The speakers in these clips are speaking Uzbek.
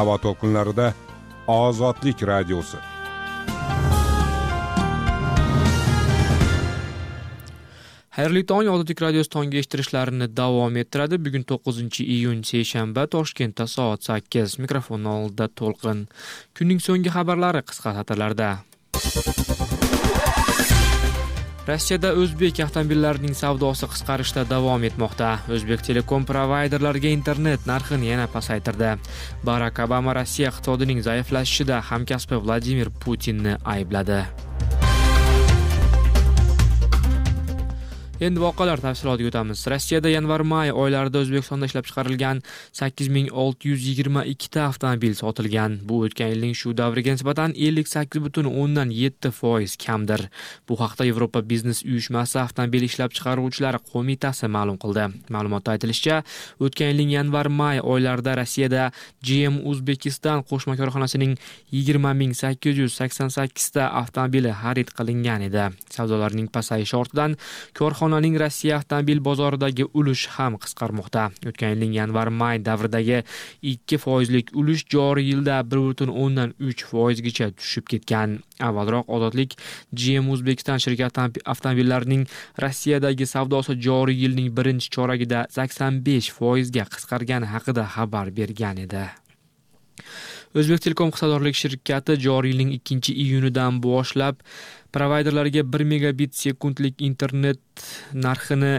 havo to'lqinlarida Ozodlik radiosi. Xayrli tong, Ozodlik radiosi tongi eshittirishlarini davom ettiradi. Bugun 9-iyun seshanba, Toshkentda soat 8. Mikrofon oldida To'lqin. Kunning so'nggi xabarlari qisqa satrlarda. Rossiyada o'zbek avtomobillarining savdosi qisqarishda davom etmoqda. O'zbek Telekom provayderlarga internet narxini yana pasaytirdi. Barak Obama Rossiya iqtisodining zaiflashishida hamkasbi Vladimir Putinni aybladi. Endi voqealar tafsilotiga o'tamiz. Rossiyada yanvar-may oylarida O'zbekistonda ishlab chiqarilgan 8622 ta avtomobil sotilgan. Bu o'tgan yilning shu davriga nisbatan 58.7% kamdir. Bu haqda Yevropa biznes uyushmasi avtomobil ishlab chiqaruvchilar qo'mitasi ma'lum qildi. Ma'lumotda aytilishicha, o'tgan yilning yanvar-may oylarida Rossiyada GM Uzbekistan qo'shma korxonasining 20888 ta avtomobili xarid qilingan edi. Savdolarning pasayishi ortidan korxonaning Rossiya avtomobil bozoridagi ulush ham qisqarmoqda. O'tgan yilning yanvar-may davridagi 2% ulush joriy yilda 1.3% gacha tushib ketgan. Avvalroq Ozodlik GM Uzbekistan shirkati avtomobillarining Rossiyadagi savdosi joriy yilning birinchi choragida 85% ga qisqargani haqida xabar bergan edi. O'zbek Telekom hisobdorlik shirkati joriy yilning 2-iyunidan boshlab provayderlarga 1 megabit sekundlik internet narxini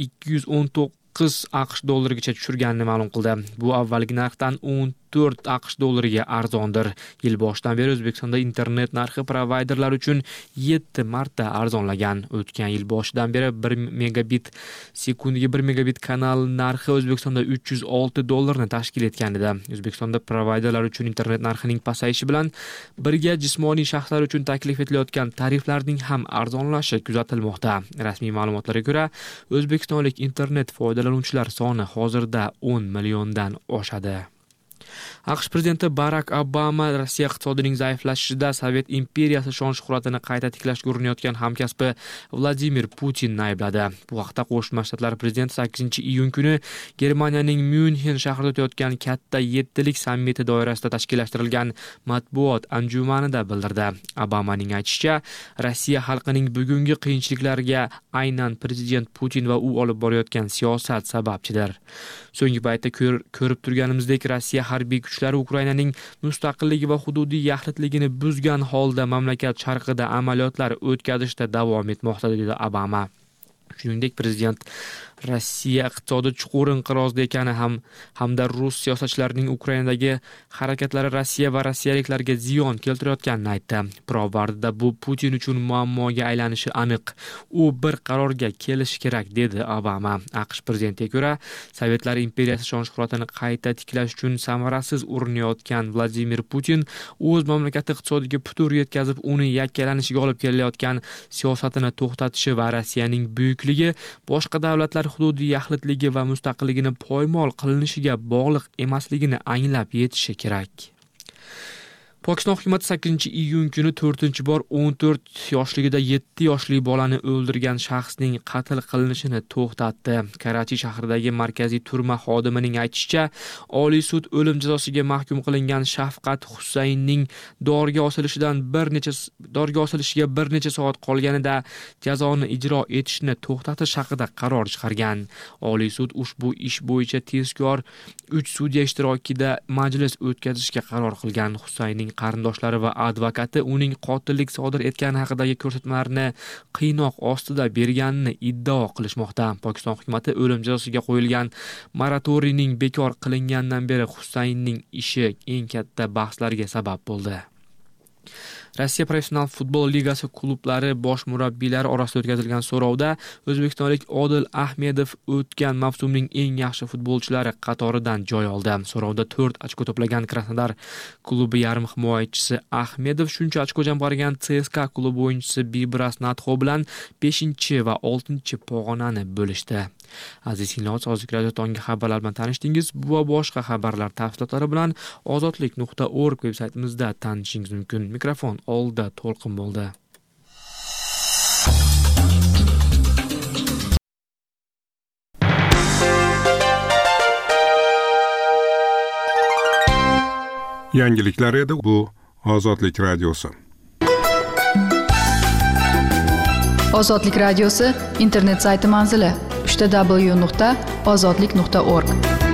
219 AQSh dollarigacha tushirganini ma'lum qildi. Bu avvalgi narxdan 14 AQSh dollariga arzondir. Yil boshidan beri O'zbekistonda internet narxi provayderlar uchun 7 marta arzonlagan. O'tgan yil boshidan beri 1 megabit sekundiga 1 megabit kanal narxi O'zbekistonda 306 dollarni tashkil etgan edi. O'zbekistonda provayderlar uchun internet narxining pasayishi bilan birga jismoniy shaxslar uchun taklif etilayotgan tariflarning ham arzonlashishi kuzatilmoqda. Rasmiy ma'lumotlarga ko'ra, o'zbekistonlik internet foydalanuvchilar soni hozirda 10 milliondan oshadi. AQSh prezidenti Barak Obama Rossiya iqtisodining zaiflashishida Sovet imperiyasi shon-shuhratini qayta tiklashga urinayotgan hamkasbi Vladimir Putinni aybladi. Bu haqda Qo'shma Shtatlar prezidenti 8-iyun kuni Germaniyaning Myunxen shahrida o'tayotgan katta 7lik sammiti doirasida tashkillashtirilgan matbuot anjumanida bildirdi. Obamaning aytishicha, Rossiya xalqining bugungi qiyinchiliklariga aynan prezident Putin va u olib borayotgan siyosat sababchidir. So'nggi paytda ko'rib turganimizdek, Rossiya harbiy kuchlari Ukrainaning mustaqilligi va hududiy yaxlitligini buzgan holda mamlakat sharqida amaliyotlar o'tkazishda davom etmoqda, dedi Obama. Shuningdek, prezident Rossiya iqtisodi chuqur inqirozda ekani hamda rus siyosatchilarining Ukrainadagi harakatlari Rossiya va rossiyaliklarga ziyon keltirayotganini aytdi. Pirovardida bu Putin uchun muammoga aylanishi aniq. U bir qarorga kelishi kerak, dedi Obama. AQSh prezidentiga ko'ra, Sovetlar imperiyasi shon-shuhratini qayta tiklash uchun samarasiz urinayotgan Vladimir Putin o'z mamlakati iqtisodiga putur yetkazib, uni yakkalanishiga olib kelayotgan siyosatini to'xtatishi va Rossiyaning buyukligi boshqa davlatlar hududiy yaxlitligi va mustaqilligini poymol qilinishiga bog'liq emasligini anglab yetishi kerak. Pokiston hukumati 8-iyun kuni 4-bor 14 yoshligida 7 yoshli bolani o'ldirgan shaxsning qatl qilinishini to'xtatdi. Karachi shahridagi markaziy turma xodimining aytishicha, Oliy sud o'lim jazosiga mahkum qilingan Shafqat Husaynning dorga osilishiga bir necha soat qolganida jazoni ijro etishni to'xtatish haqida qaror chiqargan. Oliy sud ushbu ish bo'yicha tezkor 3 sudya ishtirokida majlis o'tkazishga qaror qilgan. Husaynning qarindoshlari va advokati uning qotillik sodir etgani haqidagi ko'rsatmalarni qiynoq ostida berganini iddao qilishmoqda. Pokiston hukumati o'lim jazosiga qo'yilgan moratoriyning bekor qilingandan beri Husaynning ishi eng katta bahslarga sabab bo'ldi. Rossiya professional futbol ligasi klublari bosh murabbiylari orasida o'tkazilgan so'rovda o'zbekistonlik Odil Ahmedov o'tgan mavsumning eng yaxshi futbolchilari qatoridan joy oldi. So'rovda 4 ochko to'plagan Krasnodar klubi yarim himoyachisi Ahmedov shuncha ochko jamg'argan CSKA klubi o'yinchisi Bibras Natxo bilan 5 va 6 pog'onani bo'lishdi. Aziz tinglovchi, Ozodlik radio tongi xabarlar bilan tanishdingiz. Bu va boshqa xabarlar tafsilotlari bilan ozodlik.org veb-saytimizda tanishishingiz mumkin. Mikrofon oldida To'lqin bo'ldi. Yangiliklar edi, bu Ozodlik radiosi. Ozodlik radiosi internet sayti manzili www.ozodlik.org.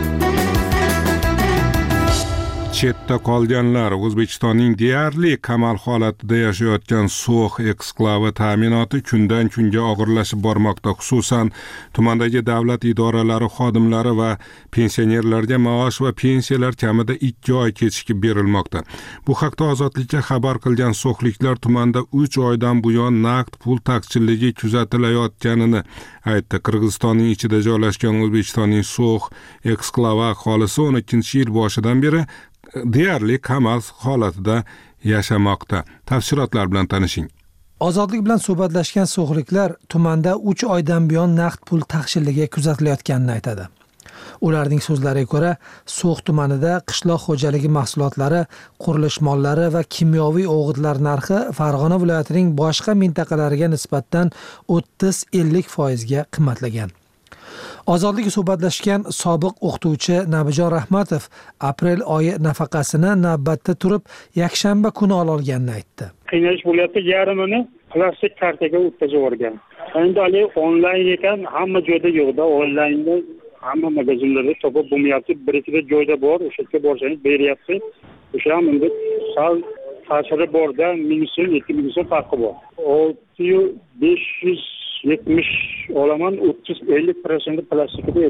Chetda qolganlar O'zbekistonning deyarli kamal holatida yashayotgan so'x eksklavi ta'minoti kundan kunga og'irlashib bormoqda. Xususan, tumandagi davlat idoralari xodimlari va pensionerlarga maosh va pensiyalar kamida 2 oy kechikib berilmoqda. Bu haqda Ozodlikka xabar qilgan so'xliklar tumanda 3 oydan buyon naqd pul taqchilligi kuzatilayotganini aytdi. Qirg'izistonning ichida joylashgan O'zbekistonning so'x eksklavi aholisi 12-yil boshidan beri deyarli kamal holatida yashamoqda. Tafsilotlar bilan tanishing. Ozodlik bilan suhbatlashgan so'xliklar tumanda 3 oydan buyon naqd pul taqchilligi kuzatilayotganini aytadi. Ularning so'zlariga ko'ra, So'x tumanida qishloq xo'jaligi mahsulotlari, qurilish mollari va kimyoviy o'g'itlar narxi Farg'ona viloyatining boshqa mintaqalariga nisbatan 30-50% ga qimmatlagan. Ozodlikga suhbatlashgan sobiq o'qituvchi Nabijon Rahmatov aprel oyi nafaqasini navbatda turib yakshanba kuni olganini aytdi. Qiynalish bo'lyapti, yarmini plastik kartaga o'tkazib yuborgan. Endi hali onlayn ekan, hamma joyda yo'qda, onlaynda hamma magazinlarda topib bo'lmayapti. Bir-ikkita joyda bor, o'sha yerga borsangiz beryapti. O'sha ham endi sal ta'siri borda, minusi 2 minus farqi bor. 6570 olaman, 30-50% plastikda,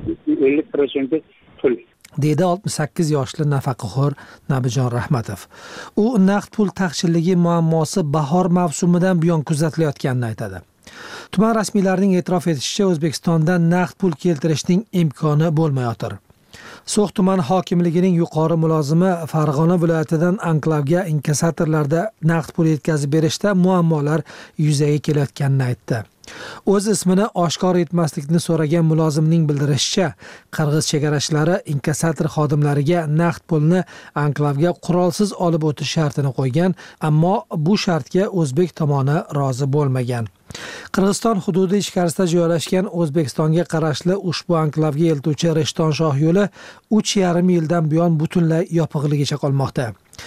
50% pul. Deydi 68 yoshli nafaqaxo'r Nabijon Rahmatov. U naqd pul taqchilligi muammosi bahor mavsumidan buyon kuzatilayotganini aytadi. Tuman rasmiylarining e'tirof etishicha, O'zbekistonda naqd pul keltirishning imkoni bo'lmayotir. So'x tuman hokimligining yuqori mulozimi Farg'ona viloyatidan anklavga inkassatorlarda naqd pul yetkazib berishda muammolar yuzaga kelayotganini aytdi. O'z ismini oshkor etmaslikni so'ragan mulozimning bildirishicha, qirg'iz chegarachilari inkassator xodimlariga naqd pulni anklavga qurolsiz olib o'tish shartini qo'ygan, ammo bu shartga o'zbek tomoni rozi bo'lmagan. Qirg'iziston hududi ichkarisida joylashgan O'zbekistonga qarashli ushbu anklavga eltuvchi Rishton shoh yo'li 3,5 yildan buyon butunlay yopiqligicha qolmoqda.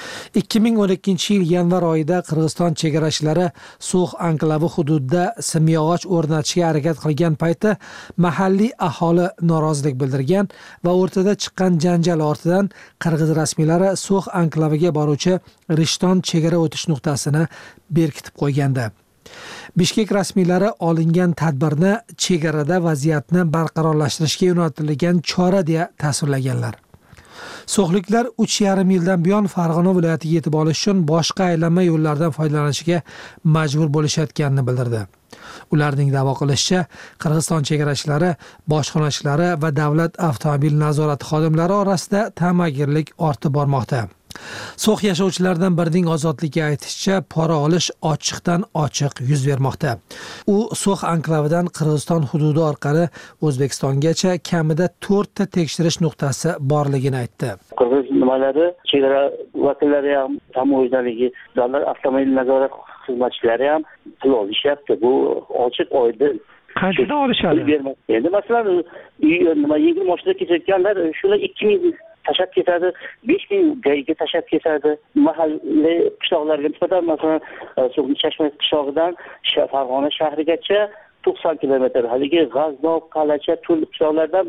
2012 yil yanvar oyida Qirg'iziston chegarachilari So'x anklavi hududida simyog'och o'rnatishga harakat qilgan payti mahalliy aholi norozilik bildirgan va o'rtada chiqqan janjal ortidan qirg'iz rasmiylari So'x anklaviga boruvchi Rishton chegara o'tish nuqtasini berkitib qo'ygandi. Bishkek rasmiylari olingan tadbirni chegarada vaziyatni barqarorlashtirishga yo'naltirilgan chora deya tasvirlaganlar. So'xliklar 3,5 yildan buyon Farg'ona viloyatiga yetib olish uchun boshqa aylanma yo'llardan foydalanishga majbur bo'lishayotganini bildirdi. Ularning da'vo qilishicha, Qirg'iziston chegarachilari, bojxonachilari va davlat avtomobil nazorati xodimlari orasida ta'magirlik ortib bormoqda. So'x yashovchilaridan birining Ozodlikka aytishicha, pora olish ochiqdan ochiq yuz bermoqda. U So'x anklavidan Qirg'iziston hududi orqali O'zbekistongacha kamida 4 ta tekshirish nuqtasi borligini aytdi. Qirg'iz nimalari, chegara vakillari ham, tamoyilniki, davlat avtomobil nazorat xizmatchilari ham pul olishyapti. Bu ochiq oydin. Qanchadan olishadi? Endi masalan, yengil mashina ketayotganlar shular 2000 tashab ketadi, 5000 gayga tashab ketadi. Mahalla qishloqlarga nisbatan masalan Chashma qishlog'idan Farg'ona shahrigacha 90 kilometr, haligi G'aznov, Qalacha, Tul qishloqlardan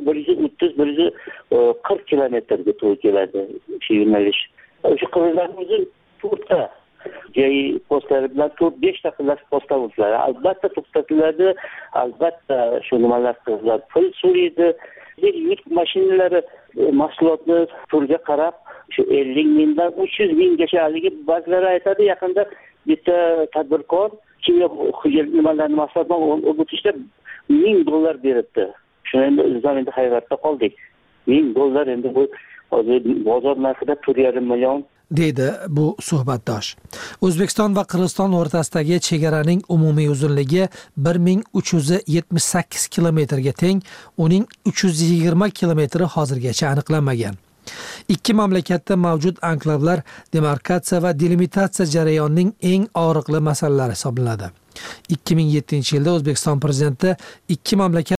130-140 kilometrga to'g'ri keladi shu yo'nalish. O'sha qirg'izlarning o'zi to'rtta joy postlari bilan 4-5 ta posta bo'ladi. Albatta to'xtatiladi, albatta shu nimalar qiladi. Pul so'raydi. Yuk mashinalari mahsulotni turga qarab shu 50 mingdan 300 minggacha haligi ba'zilar aytadi, yaqinda bitta tadbirkor kimyo nimalarni mahsulotni o'tishda $1000 beribdi. Shuni endi o'zimiz endi hayratda qoldik. $1000 endi bu bozor narxida 4,5 million deydi bu suhbatdosh. O'zbekiston va Qirg'iziston o'rtasidagi chegaraning umumiy uzunligi 1378 kilometrga teng, uning 320 kilometri hozirgacha aniqlanmagan. Ikki mamlakatda mavjud anklavlar demarkatsiya va delimitatsiya jarayonining eng og'riqli masalalari hisoblanadi. 2007-yilda O'zbekiston prezidenti ikki mamlakat